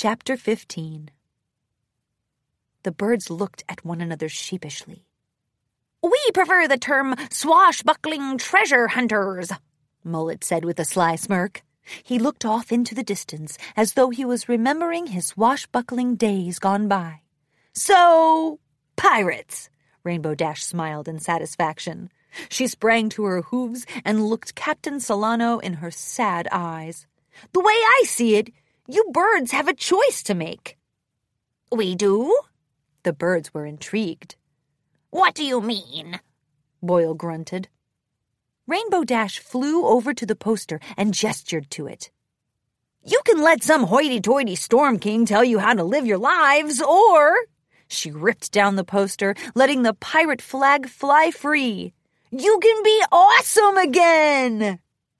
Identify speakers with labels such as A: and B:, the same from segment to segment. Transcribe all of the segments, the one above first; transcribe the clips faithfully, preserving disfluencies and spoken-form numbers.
A: Chapter fifteen. The birds looked at one another sheepishly. "We prefer the term swashbuckling treasure hunters," Mullet said with a sly smirk. He looked off into the distance as though he was remembering his swashbuckling days gone by. "So, pirates," Rainbow Dash smiled in satisfaction. She sprang to her hooves and looked Captain Solano in her sad eyes. "The way I see it, you birds have a choice to make." "We do?" The birds were intrigued. "What do you mean?" Boyle grunted. Rainbow Dash flew over to the poster and gestured to it. "You can let some hoity-toity Storm King tell you how to live your lives, or..." She ripped down the poster, letting the pirate flag fly free. "You can be awesome again!"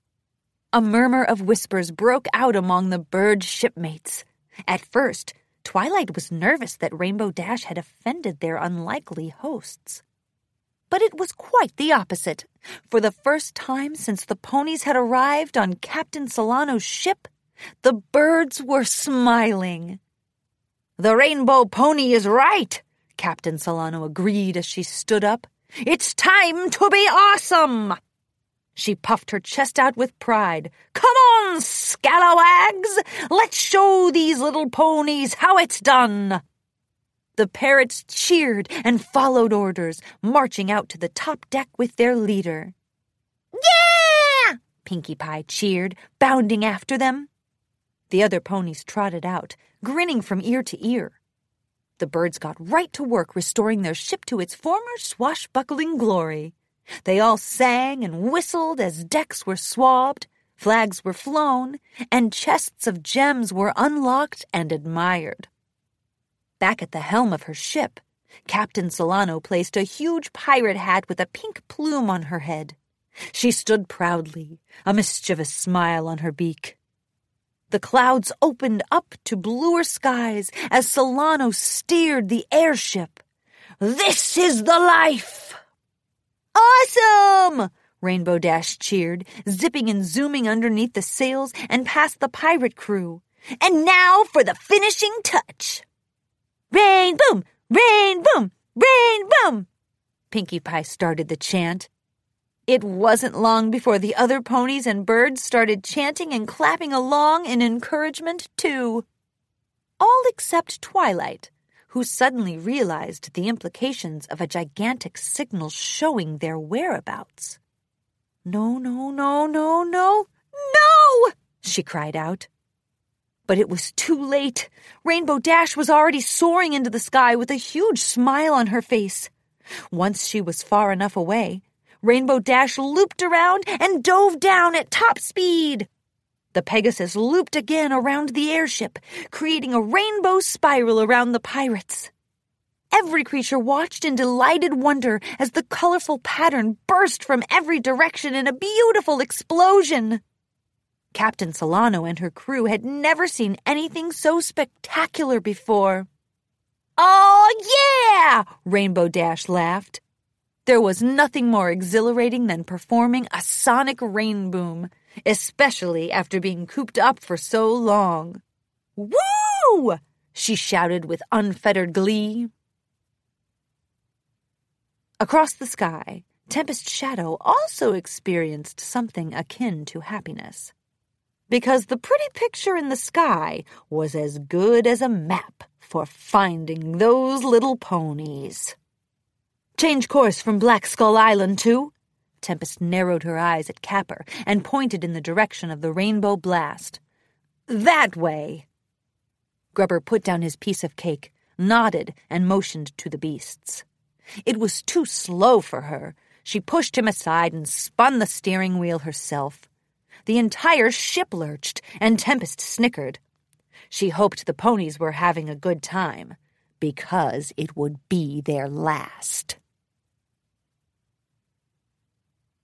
A: A murmur of whispers broke out among the bird shipmates. At first, Twilight was nervous that Rainbow Dash had offended their unlikely hosts. But it was quite the opposite. For the first time since the ponies had arrived on Captain Solano's ship, the birds were smiling. "The Rainbow Pony is right," Captain Solano agreed as she stood up. "It's time to be awesome!" She puffed her chest out with pride. "Come on, scalawags! Let's show these little ponies how it's done!" The parrots cheered and followed orders, marching out to the top deck with their leader. "Yeah!" Pinkie Pie cheered, bounding after them. The other ponies trotted out, grinning from ear to ear. The birds got right to work restoring their ship to its former swashbuckling glory. They all sang and whistled as decks were swabbed, flags were flown, and chests of gems were unlocked and admired. Back at the helm of her ship, Captain Solano placed a huge pirate hat with a pink plume on her head. She stood proudly, a mischievous smile on her beak. The clouds opened up to bluer skies as Solano steered the airship. "This is the life!" "Awesome!" Rainbow Dash cheered, zipping and zooming underneath the sails and past the pirate crew. "And now for the finishing touch!" "Rain boom! Rain boom! Rain boom!" Pinkie Pie started the chant. It wasn't long before the other ponies and birds started chanting and clapping along in encouragement, too. All except Twilight, who suddenly realized the implications of a gigantic signal showing their whereabouts. "No, no, no, no, no, no!" she cried out. But it was too late. Rainbow Dash was already soaring into the sky with a huge smile on her face. Once she was far enough away, Rainbow Dash looped around and dove down at top speed. The Pegasus looped again around the airship, creating a rainbow spiral around the pirates. Every creature watched in delighted wonder as the colorful pattern burst from every direction in a beautiful explosion. Captain Solano and her crew had never seen anything so spectacular before. "Oh, yeah!" Rainbow Dash laughed. There was nothing more exhilarating than performing a sonic rain boom, especially after being cooped up for so long. "Woo!" she shouted with unfettered glee. Across the sky, Tempest Shadow also experienced something akin to happiness, because the pretty picture in the sky was as good as a map for finding those little ponies. "Change course from Black Skull Island, too?" Tempest narrowed her eyes at Capper and pointed in the direction of the rainbow blast. "That way." Grubber put down his piece of cake, nodded, and motioned to the beasts. It was too slow for her. She pushed him aside and spun the steering wheel herself. The entire ship lurched, and Tempest snickered. She hoped the ponies were having a good time, because it would be their last.